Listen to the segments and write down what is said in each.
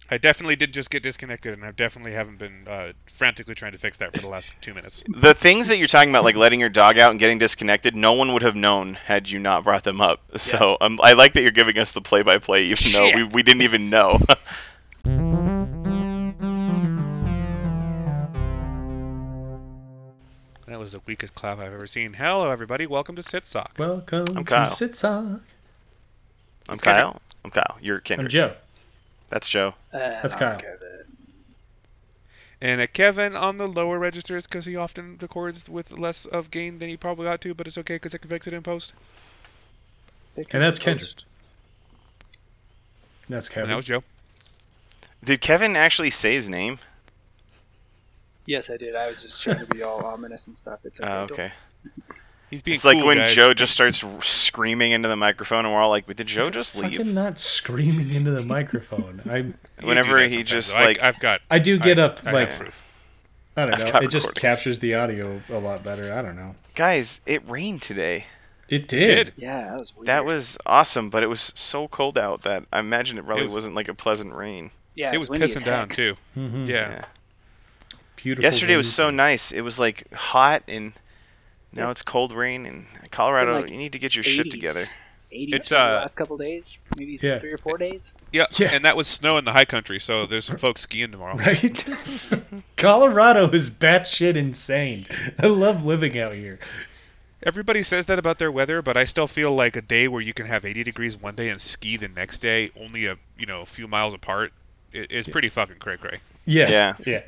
I definitely did just get disconnected, and I definitely haven't been frantically trying to fix that for the last 2 minutes. The things that you're talking about, like letting your dog out and getting disconnected, no one would have known had you not brought them up. So I like that you're giving us the play-by-play, even though we didn't even know. That was the weakest clap I've ever seen. Hello, everybody. Welcome to Sit Sock. Welcome I'm to Kyle. Sit Sock. I'm Kyle. I'm Kyle. You're Kendrick. I'm Joe. That's Joe. That's Kyle. And Kevin on the lower registers because he often records with less of gain than he probably ought to, but it's okay because I can fix it in post. And that's Kendrick. That's Kevin. And that was Joe. Did Kevin actually say his name? Yes, I did. I was just trying to be all ominous and stuff. It's okay. Okay. He's being It's cool, like when guys. Joe just starts screaming into the microphone, and we're all like, "Did Joe just Fucking leave?" not screaming into the microphone. You Whenever do that he sometimes, just though. like, I've got. I do get up I like have proof. I don't I've know. got It just recordings. captures the audio a lot better. I don't know. guys, it rained today. It did. Yeah, that was weird. That was awesome, but it was so cold out that I imagine it probably was- wasn't like a pleasant rain. yeah, It was windy as pissing down heck. too. Mm-hmm. Yeah. Beautiful. Yesterday was rain so day. nice. It was like hot, and now Yeah. it's cold rain. And Colorado, like you need to get your shit 80s. together. 80s It's, for the last couple days, maybe Yeah. 3 or 4 days. Yeah. Yeah. And that was snow in the high country, so there's some folks skiing tomorrow. Right? Colorado is batshit insane. I love living out here. Everybody says that about their weather, but I still feel like a day where you can have 80 degrees one day and ski the next day, only a few miles apart, is pretty fucking cray-cray. Yeah. Yeah.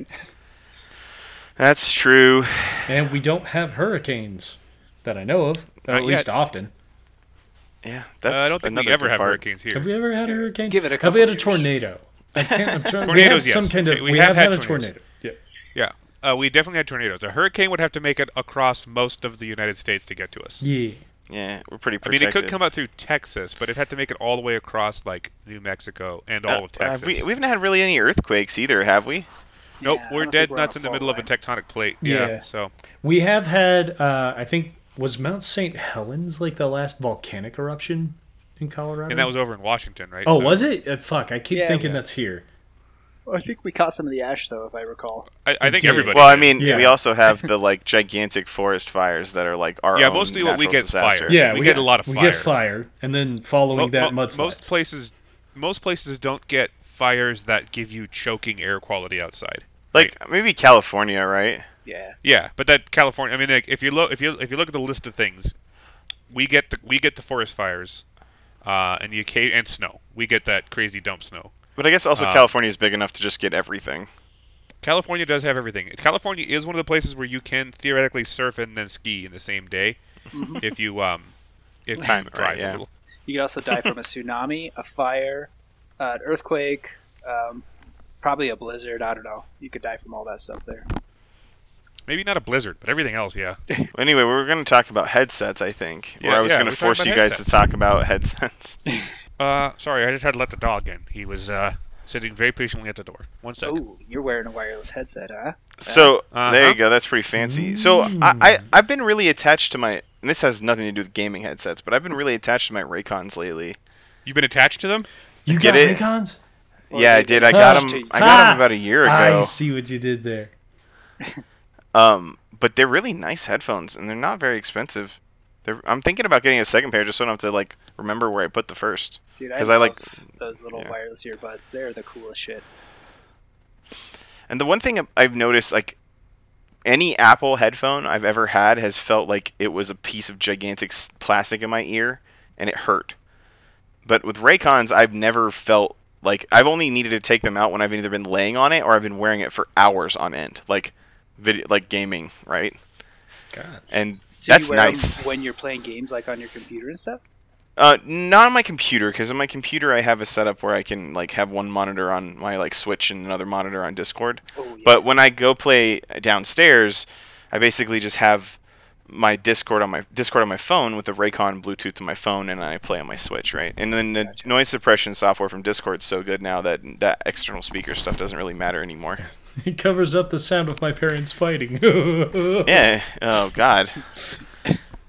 That's true. And we don't have hurricanes that I know of, or Not at least yet. often. Yeah, that's I don't think another we ever good have part. hurricanes here. Have we ever had a hurricane? Give it a Have we had a couple years. tornado? I'm trying, we Tornadoes, had some yes. kind of. We We, have have had had a tornadoes. tornado. Yeah. Yeah. We definitely had tornadoes. A hurricane would have to make it across most of the United States to get to us. Yeah. Yeah, we're pretty I mean, protected. it could come up through Texas, but it had to make it all the way across, like, New Mexico and all of Texas. we haven't had really any earthquakes either, have we? Nope, Yeah, I we're don't dead think we're on nuts a in the fault middle of a line. tectonic plate. Yeah. So We have had. I think was Mount St. Helens like the last volcanic eruption in Colorado. and that was over in Washington, right? Oh, So was it? Fuck! I keep Yeah, thinking yeah. that's here. I think we caught some of the ash, though, if I recall. I think did. everybody. Well, I did. mean, Yeah. we also have the like gigantic forest fires that are like our Yeah, own mostly what we natural get is disaster. fire. Yeah, we get a lot of We fire. get fire, and then following that, mudslides. most places don't get fires that give you choking air quality outside. Like maybe California, right? Yeah. Yeah, but that California. I mean, like, if you look at the list of things, we get the forest fires, and and snow. We get that crazy dump snow. But I guess also Um, California is big enough to just get everything. California does have everything. California is one of the places where you can theoretically surf and then ski in the same day, if you Time it drive right, yeah. a little. You could also die from a tsunami, a fire, an earthquake, probably a blizzard. I don't know. You could die from all that stuff there. Maybe not a blizzard, but everything else, yeah. Anyway, we were going to talk about headsets, I think. Yeah, or I was yeah, going we're to talking force about you guys headsets. to talk about headsets. Sorry, I just had to let the dog in. He was sitting very patiently at the door. One sec. Oh, you're wearing a wireless headset, huh? So there Uh-huh. you go. That's pretty fancy. So I've been really attached to my. And this has nothing to do with gaming headsets, but I've been really attached to my Raycons lately. You've been attached to them? You Get got it? Raycons? Or Yeah, I they did. get I got attached them. to- I got them about a year I ago. see what you did there. But they're really nice headphones, and they're not very expensive. I'm thinking about getting a second pair just so I don't have to like remember where I put the first. Dude, 'Cause I I love like- those little yeah. wireless earbuds. They're the coolest shit. And the one thing I've noticed, like any Apple headphone I've ever had has felt like it was a piece of gigantic plastic in my ear, and it hurt. But with Raycons, I've never felt like I've only needed to take them out when I've either been laying on it or I've been wearing it for hours on end, like video, like gaming, right? God. And So that's you wear 'em nice. when you're playing games, like on your computer and stuff. Not on my computer, because on my computer I have a setup where I can like have one monitor on my like Switch and another monitor on Discord. Oh, yeah. But when I go play downstairs, I basically just have my Discord on my phone with the Raycon Bluetooth to my phone, and I play on my Switch, right? And then the Gotcha. noise suppression software from Discord's so good now that that external speaker stuff doesn't really matter anymore. It covers up the sound of my parents fighting. Yeah. Oh God.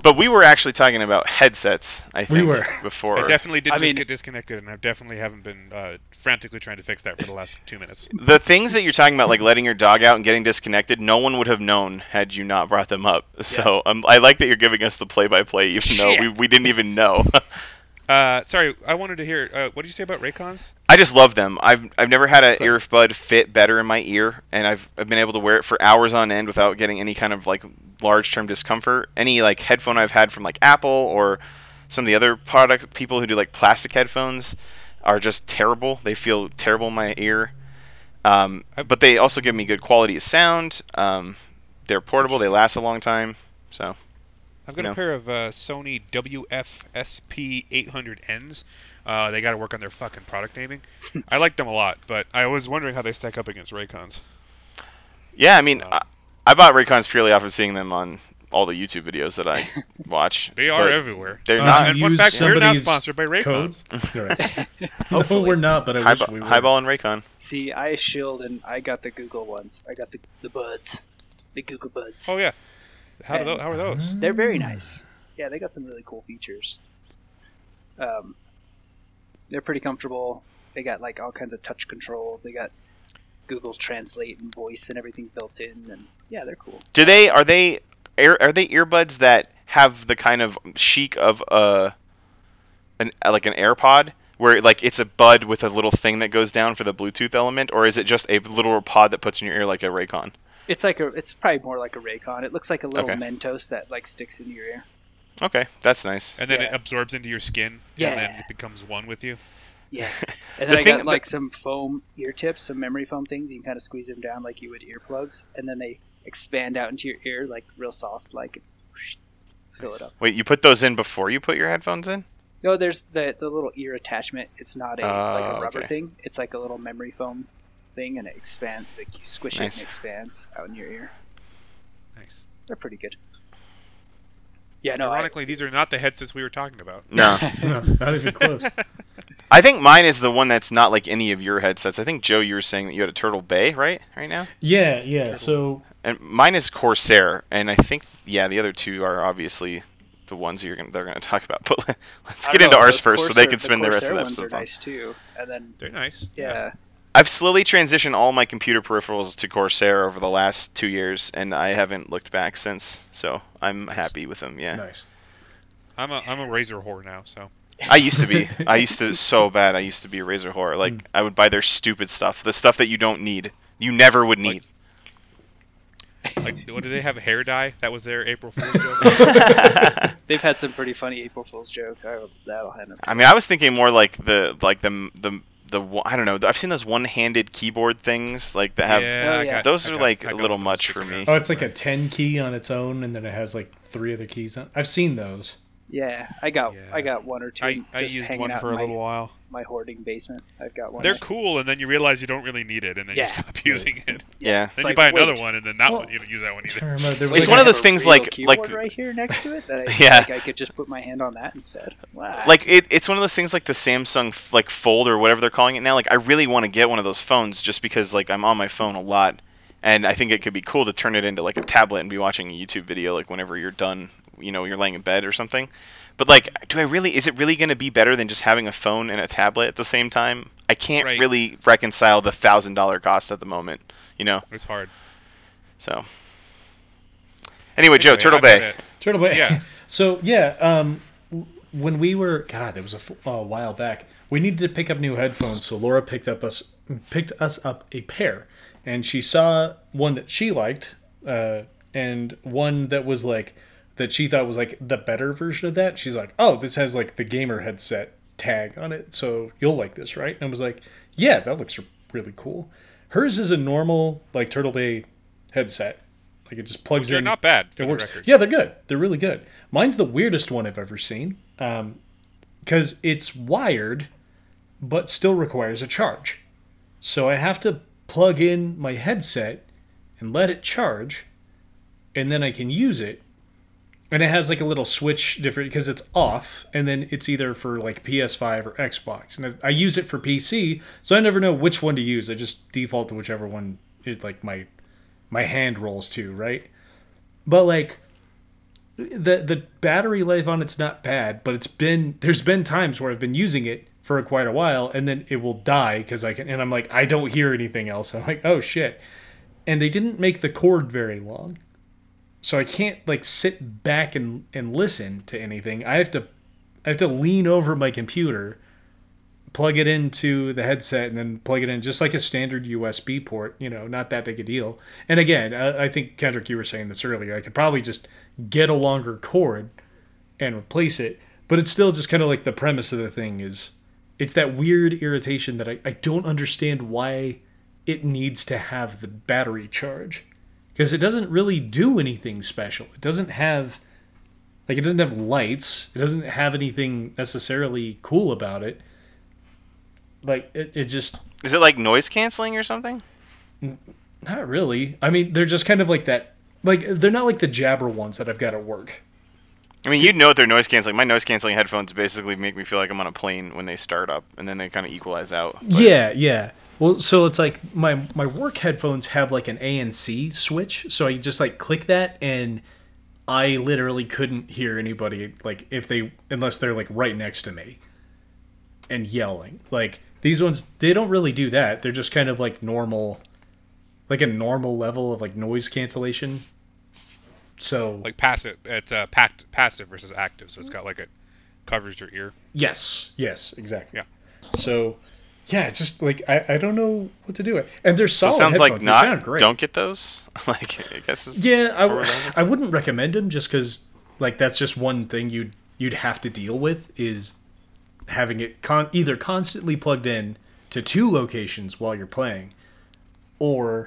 But we were actually talking about headsets, I think, were. before. I definitely did I just mean- get disconnected, and I definitely haven't been frantically trying to fix that for the last 2 minutes. The things that you're talking about, like letting your dog out and getting disconnected, no one would have known had you not brought them up. So I like that you're giving us the play-by-play, even though Shit. we didn't even know. Sorry, I wanted to hear. What did you say about Raycons? I just love them. I've never had an earbud fit better in my ear, and I've been able to wear it for hours on end without getting any kind of like large-term discomfort. Any like headphone I've had from like Apple or some of the other product people who do like plastic headphones are just terrible. They feel terrible in my ear. But they also give me good quality of sound. They're portable. They last a long time. So I've got No. a pair of Sony WF-SP 800Ns. They got to work on their fucking product naming. I like them a lot, but I was wondering how they stack up against Raycons. yeah, I mean, I bought Raycons purely off of seeing them on all the YouTube videos that I watch. They are but everywhere. They're Did not. you And fun use fact, we're not somebody's sponsored by Raycons. All right. No, we're not, but I wish we were. Highball and Raycon. See, I shilled and I got the Google ones. I got the buds, the Google buds. Oh yeah. How are those? They're very nice. Yeah, they got some really cool features. They're pretty comfortable. They got like all kinds of touch controls. They got Google Translate and voice and everything built in, and yeah, they're cool. Are they earbuds that have the kind of chic of an AirPod, where like it's a bud with a little thing that goes down for the Bluetooth element, or is it just a little pod that puts in your ear like a Raycon? It's probably more like a Raycon. It looks like a little Okay. Mentos that like sticks into your ear. Okay, that's nice. And then it Yeah. absorbs into your skin, Yeah. and then it becomes one with you. Yeah, and The then I thing got like some foam ear tips, some memory foam things. You can kind of squeeze them down like you would earplugs, and then they expand out into your ear like real soft, like fill Nice. it up. Wait, you put those in before you put your headphones in? No, there's the little ear attachment. It's not like a rubber okay. thing. It's like a little memory foam thing, and it expands. Like you squish Nice. it and it expands out in your ear. Nice. They're pretty good. Yeah, no. Ironically, these are not the headsets we were talking about. No. No, not even close. I think mine is the one that's not like any of your headsets. I think, Joe, you were saying that you had a Turtle Bay, right now? Yeah. So And mine is Corsair, and I think, yeah, the other two are obviously the ones they're gonna talk about. But let's I get don't into know, ours those first, so they Corsair- can spend the rest of Corsair the ones episode are on. nice too. And then They're nice. yeah. I've slowly transitioned all my computer peripherals to Corsair over the last 2 years, and I haven't looked back since. So I'm happy with them. Yeah, nice. I'm a Razer whore now, so I used to be. I used to so bad. I used to be a Razer whore. Like I would buy their stupid stuff, the stuff that you don't need, you never would need. like, what did they have? Hair dye? That was their April Fool's joke. They've had some pretty funny April Fool's joke. That'll happen. I mean, I was thinking more like the I don't know. I've seen those one-handed keyboard things like that have. Yeah, Oh, I yeah. got- Those I are got- like I a got little one of much those for me. Oh, it's like a 10 key on its own, and then it has like 3 other keys on. I've seen those. Yeah, I got Yeah. one or two. I just used hanging one out for in a little while. my hoarding basement. I've got one. They're cool, and then you realize you don't really need it, and then Yeah. you stop using it. Yeah. Then It's you like, buy another wait. one, and then not Well, you don't use that one I either. remember there was It's like one a- of those things like keyboard right here next to it that I Yeah. I could just put my hand on that instead. Wow. Like it's one of those things like the Samsung like Fold or whatever they're calling it now. Like I really want to get one of those phones just because like I'm on my phone a lot, and I think it could be cool to turn it into like a tablet and be watching a YouTube video like whenever you're done. You're laying in bed or something. But like, is it really going to be better than just having a phone and a tablet at the same time? I can't Right. really reconcile the $1,000 cost at the moment. It's hard. So. Anyway, Joe, Anyway, Turtle I bought Bay. it. Turtle Bay. Yeah. So yeah, when we were that was a while back. We needed to pick up new headphones, so Laura picked us up a pair, and she saw one that she liked, and one that was like that she thought was like the better version of that. She's like, "Oh, this has like the gamer headset tag on it, so you'll like this, right?" And I was like, "Yeah, that looks really cool." Hers is a normal like Turtle Bay headset. Like it just plugs They're in. not bad. For It the works. record. Yeah, they're good. They're really good. Mine's the weirdest one I've ever seen because it's wired, but still requires a charge. So I have to plug in my headset and let it charge, and then I can use it. And it has like a little switch different because it's off, and then it's either for like PS5 or Xbox. And I use it for PC, so I never know which one to use. I just default to whichever one it like my hand rolls to, right? But like the battery life on it's not bad, but there's been times where I've been using it for quite a while, and then it will die because and I'm like, I don't hear anything else. I'm like, oh shit. And they didn't make the cord very long, so I can't like sit back and listen to anything. I have to lean over my computer, plug it into the headset, and then plug it in just like a standard USB port. Not that big a deal. And again, I think Kendrick, you were saying this earlier. I could probably just get a longer cord and replace it, but it's still just kind of like the premise of the thing is it's that weird irritation that I don't understand why it needs to have the battery charge, because it doesn't really do anything special. It doesn't have lights. It doesn't have anything necessarily cool about it. Like it just Is it like noise canceling or something? not really. I mean, they're just kind of like that. Like they're not like the Jabra ones that I've got at work. I mean, you'd know if they're noise canceling. My noise canceling headphones basically make me feel like I'm on a plane when they start up, and then they kind of equalize out. But Yeah. Well, so it's like my work headphones have like an ANC switch, so I just like click that, and I literally couldn't hear anybody like unless they're like right next to me and yelling. Like these ones, they don't really do that. They're just kind of like normal, like a normal level of like noise cancellation. So Like passive. It's passive versus active, so it's got like it covers your ear. yes, exactly. Yeah. So yeah, it's just like I don't know what to do. And they're so it solid sounds headphones. like They sound not. great. Don't get those. Like I guess. I wouldn't recommend them just because like that's just one thing you'd have to deal with is having it either constantly plugged in to two locations while you're playing, or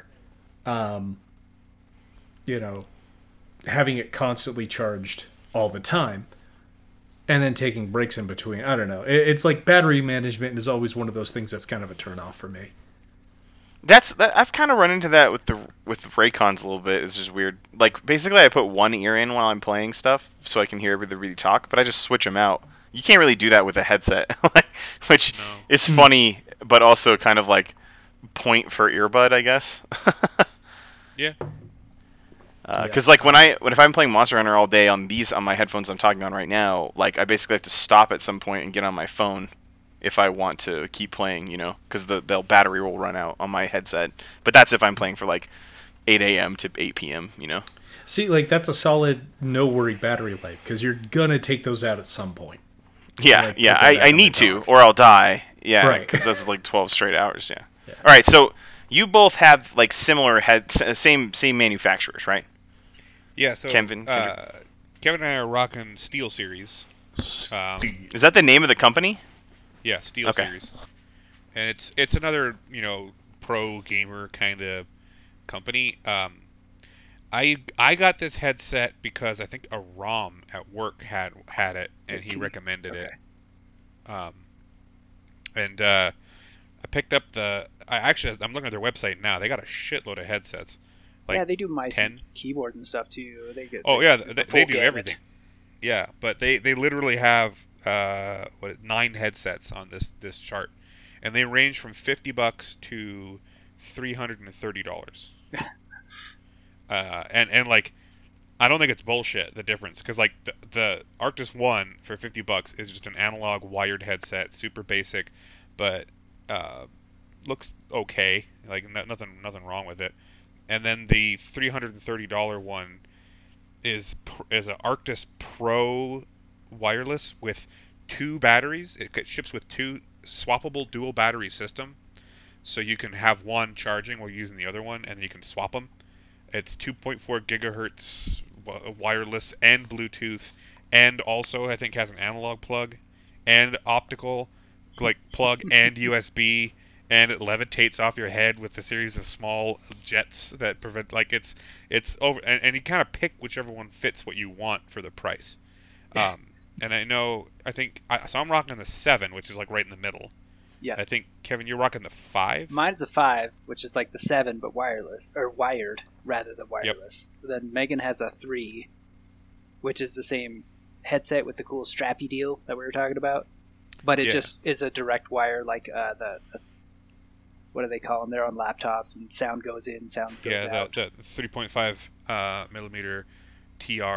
having it constantly charged all the time and then taking breaks in between. I don't know. It's like battery management is always one of those things that's kind of a turnoff for me. I've kind of run into that with Raycons a little bit. It's just weird. Like basically, I put one ear in while I'm playing stuff so I can hear everybody talk, but I just switch them out. You can't really do that with a headset, which is funny, but also kind of like point for earbud, I guess. Yeah. Because like if I'm playing Monster Hunter all day on my headphones I'm talking on right now, like I basically have to stop at some point and get on my phone if I want to keep playing, because the battery will run out on my headset. But that's if I'm playing for like 8 a.m. to 8 p.m. See, like that's a solid no worry battery life because you're gonna take those out at some point. Yeah, Like, yeah, put them back I on need the to, dock. or I'll die. Yeah, Right. because that's like 12 straight hours. Yeah. All right, so you both have like similar same manufacturers, right? Yeah. So Kevin Kevin and I are rocking Steel Series. Is that the name of the company? Yeah, Steel Okay. Series. And it's another pro gamer kind of company. I got this headset because I think a ROM at work had it, and he recommended it. And I picked up I'm looking at their website now. They got a shitload of headsets. Like yeah, they do mice 10. and keyboard and stuff too. Oh yeah, the they full do gamut. everything. Yeah, but they literally have 9 headsets on this chart, and they range from $50 to $330. And like, I don't think it's bullshit, the difference, because like the Arctis One for $50 is just an analog wired headset, super basic, but looks okay, like nothing wrong with it. And then the $330 one is an Arctis Pro wireless with 2 batteries. It ships with 2 swappable dual battery system, so you can have one charging while using the other one, and you can swap them. It's 2.4 gigahertz wireless and Bluetooth, and also I think has an analog plug and optical like plug and USB, and it levitates off your head with a series of small jets that prevent like it's over, and you kind of pick whichever one fits what you want for the price. And so I'm rocking the 7, which is like right in the middle. Yeah. I think Kevin, you're rocking the 5. Mine's a 5, which is like the 7 but wireless or wired rather than wireless. Then Megan has a 3, which is the same headset with the cool strappy deal that we were talking about, but it just is a direct wire, like the what do they call them? They're on laptops, and sound goes in, sound goes out. The 3.5 millimeter TR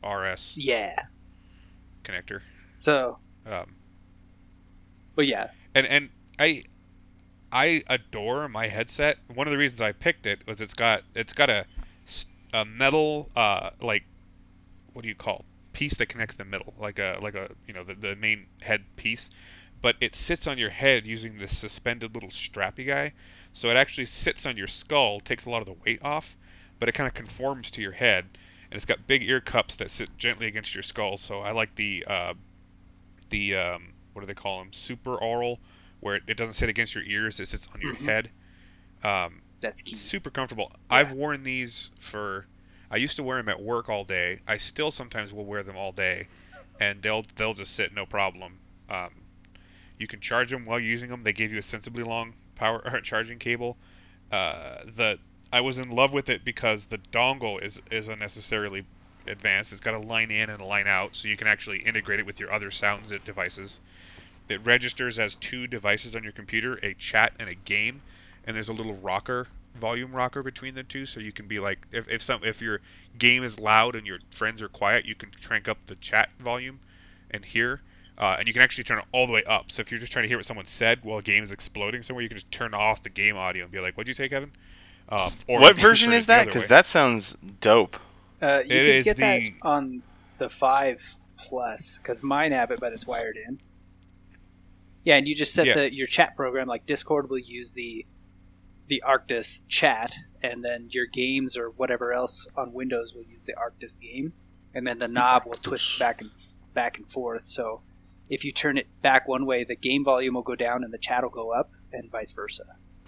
RS Yeah. connector. So, Um, but yeah. and I adore my headset. One of the reasons I picked it was it's got a metal like what do you call piece that connects the middle like a the main head piece, but it sits on your head using this suspended little strappy guy, so it actually sits on your skull, takes a lot of the weight off, but it kind of conforms to your head, and it's got big ear cups that sit gently against your skull. So I like the what do they call them, super aural, where it doesn't sit against your ears, it sits on your head. That's key. Super comfortable. Yeah. I've worn these I used to wear them at work all day. I still sometimes will wear them all day, and they'll just sit no problem. You can charge them while using them. They give you a sensibly long power charging cable. I was in love with it because the dongle is unnecessarily advanced. It's got a line in and a line out, so you can actually integrate it with your other sound devices. It registers as two devices on your computer, a chat and a game, and there's a little volume rocker between the two, so you can be like, if your game is loud and your friends are quiet, you can crank up the chat volume and hear, and you can actually turn it all the way up. So if you're just trying to hear what someone said while a game is exploding somewhere, you can just turn off the game audio and be like, "What'd you say, Kevin?" Or What version is that? Because Because that sounds dope. You It could is get that the- on the 5 Plus, because mine have it, but it's wired in. Yeah, and you just set Yeah. your chat program, like Discord will use the Arctis chat, and then your games or whatever else on Windows will use the Arctis game, and then the knob will twist back and forth. So if you turn it back one way, the game volume will go down and the chat will go up, and vice versa.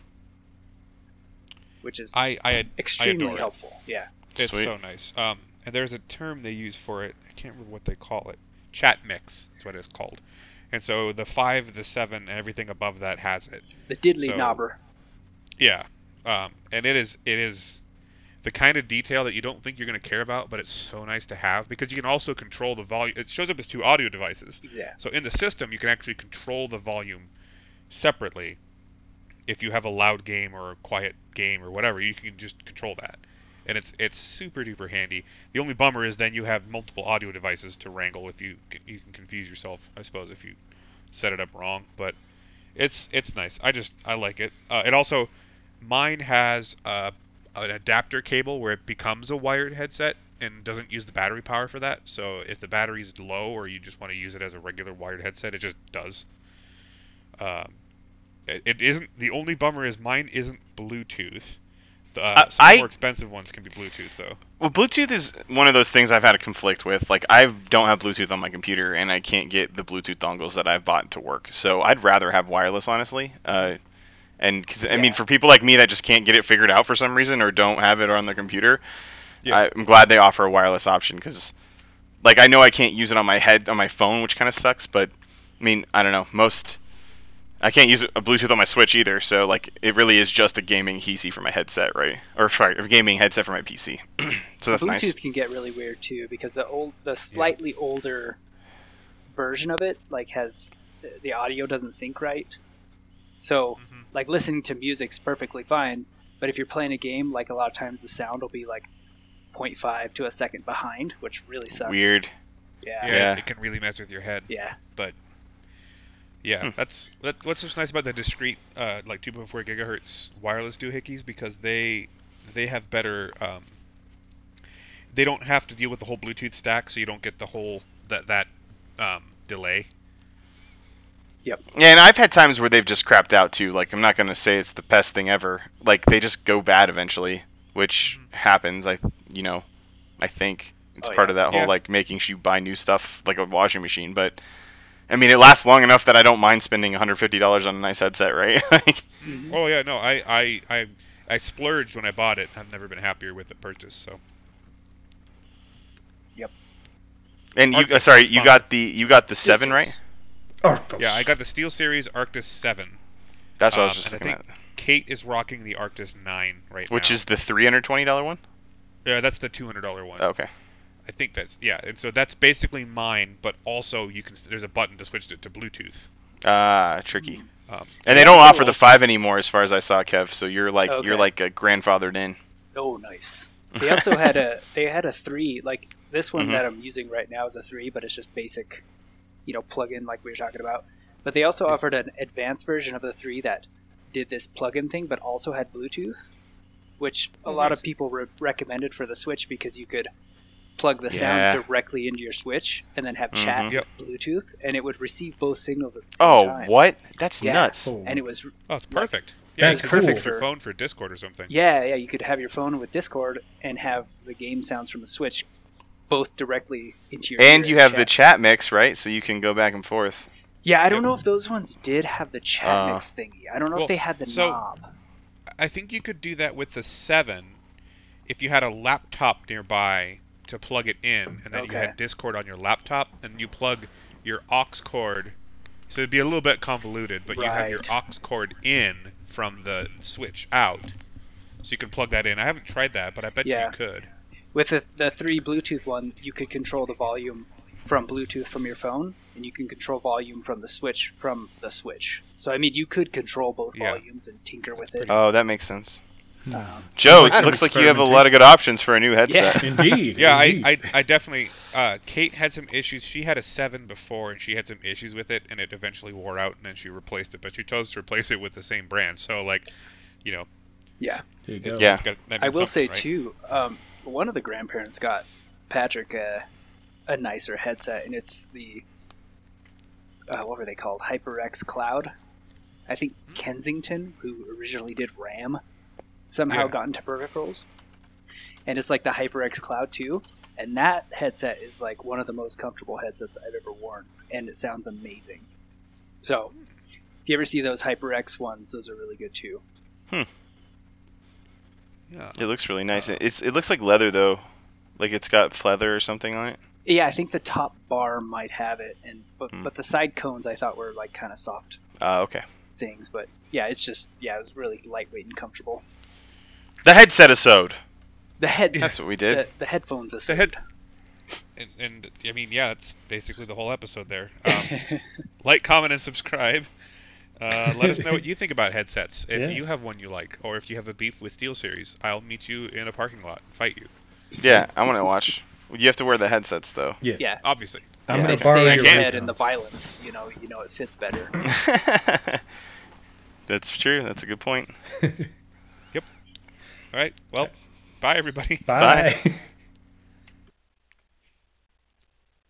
Which is I extremely adore it. helpful. Yeah. It's Sweet. so nice. And there's a term they use for it. I can't remember what they call it. Chat mix. That's what it's called. And so the 5, the 7, and everything above that has it. The diddly So- knobber. Yeah. And it is the kind of detail that you don't think you're going to care about, but it's so nice to have because you can also control the volume. It shows up as two audio devices. Yeah. So in the system, you can actually control the volume separately. If you have a loud game or a quiet game or whatever, you can just control that. And it's super duper handy. The only bummer is then you have multiple audio devices to wrangle if you can confuse yourself, I suppose, if you set it up wrong. But it's nice. I like it. It also, mine has an adapter cable where it becomes a wired headset and doesn't use the battery power for that. So if the battery's low or you just want to use it as a regular wired headset, it just does. It isn't. The only bummer is mine isn't Bluetooth. Some more expensive ones can be Bluetooth though. Well, Bluetooth is one of those things I've had a conflict with. Like, I don't have Bluetooth on my computer, and I can't get the Bluetooth dongles that I've bought to work. So I'd rather have wireless, honestly. And cause, I mean, for people like me that just can't get it figured out for some reason or don't have it on their computer, Yeah. I'm glad they offer a wireless option. Because, like, I know I can't use it on my phone, which kind of sucks. But I mean, I don't know. I can't use a Bluetooth on my Switch either, so like it really is just a gaming PC for my headset, right? Or sorry, a gaming headset for my PC. So that's Bluetooth nice. can get really weird too because the slightly older version of it like has the audio doesn't sync right. So like listening to music's perfectly fine, but if you're playing a game, like a lot of times the sound will be like 0.5 to a second behind, which really sucks. Weird. Yeah. Yeah. It can really mess with your head. Yeah. But yeah, that's what's just nice about the discrete like 2.4 gigahertz wireless doohickeys because they have better they don't have to deal with the whole Bluetooth stack, so you don't get the whole that delay. Yep. Yeah, and I've had times where they've just crapped out too. Like, I'm not gonna say it's the best thing ever. Like, they just go bad eventually, which happens. I think it's part of that whole Yeah. like making you buy new stuff like a washing machine. But I mean, it lasts long enough that I don't mind spending $150 on a nice headset, right? Like, Oh yeah, no, I splurged when I bought it. I've never been happier with the purchase. So and you Arctis sorry, is you fun. got the Steel 7, right? Series. Arctos. yeah, I got the SteelSeries Arctis 7. That's what I was just and looking I think at. Kate is rocking the Arctis 9 right now. Which is the $320 one? yeah, that's the $200 one. Okay. I think that's and so that's basically mine, but also there's a button to switch it to Bluetooth. Tricky. Um, And they don't offer the 5 anymore, as far as I saw, Kev. So you're Okay. like grandfathered in. Oh, nice. They also had a 3. Like this one Mhm. that I'm using right now is a 3, but it's just basic, plug-in like we were talking about. But they also offered an advanced version of the 3 that did this plug-in thing, but also had Bluetooth, which a lot of people recommended for the Switch because you could plug the sound directly into your Switch and then have chat Mhm. with Bluetooth, and it would receive both signals at the same time. What? That's Yeah. nuts. Oh. And it was Oh, it's perfect. Yeah, That's you could use cool. your phone for Discord or something. yeah, you could have your phone with Discord and have the game sounds from the Switch both directly into your And ear you have the chat mix, right? So you can go back and forth. Yeah, I don't know if those ones did have the chat mix thingy. I don't know Well, if they had the so- knob. I think you could do that with the 7 if you had a laptop nearby to plug it in, and then you Okay. had Discord on your laptop, and you plug your aux cord. So it'd be a little bit convoluted, but you have your Right. aux cord in from the Switch out. So you can plug that in. I haven't tried that, but I bet Yeah. you could. With the 3 Bluetooth one, you could control the volume from Bluetooth from your phone, and you can control volume from the Switch from the Switch. So, I mean, you could control both Yeah. volumes and tinker with it. Oh, that makes sense. Sounds Joe, like it some looks like you have a lot of good options for a new headset. Indeed. Yeah, indeed. I definitely. Kate had some issues. She had a 7 before, and she had some issues with it, and it eventually wore out, and then she replaced it. But she chose to replace it with the same brand. So, like, Yeah. There you go. Yeah. it's got, that I means will say, something, right? too, one of the grandparents got Patrick a nicer headset, and it's the, what were they called? HyperX Cloud. I think Kensington, who originally did RAM, somehow Yeah. got into peripherals. And it's like the HyperX Cloud 2. And that headset is like one of the most comfortable headsets I've ever worn. And it sounds amazing. So, if you ever see those HyperX ones, those are really good too. Yeah. It looks really nice. It looks like leather though, like it's got pleather or something on it. Yeah, I think the top bar might have it, but Hmm. but the side cones I thought were like kind of soft Okay. things. But yeah, it was really lightweight and comfortable. The headset episode. The head, That's what we did. the headphones. The head, and I mean, yeah, that's basically the whole episode there. Like, comment, and subscribe. Let us know what you think about headsets. If Yeah. you have one you like, or if you have a beef with SteelSeries, I'll meet you in a parking lot and fight you. Yeah, I want to watch. You have to wear the headsets though. Yeah, Obviously. I'm if gonna they borrow stay your in your head Raycon. in the violence. You know it fits better. That's true. That's a good point. All right. Well, bye everybody. Bye.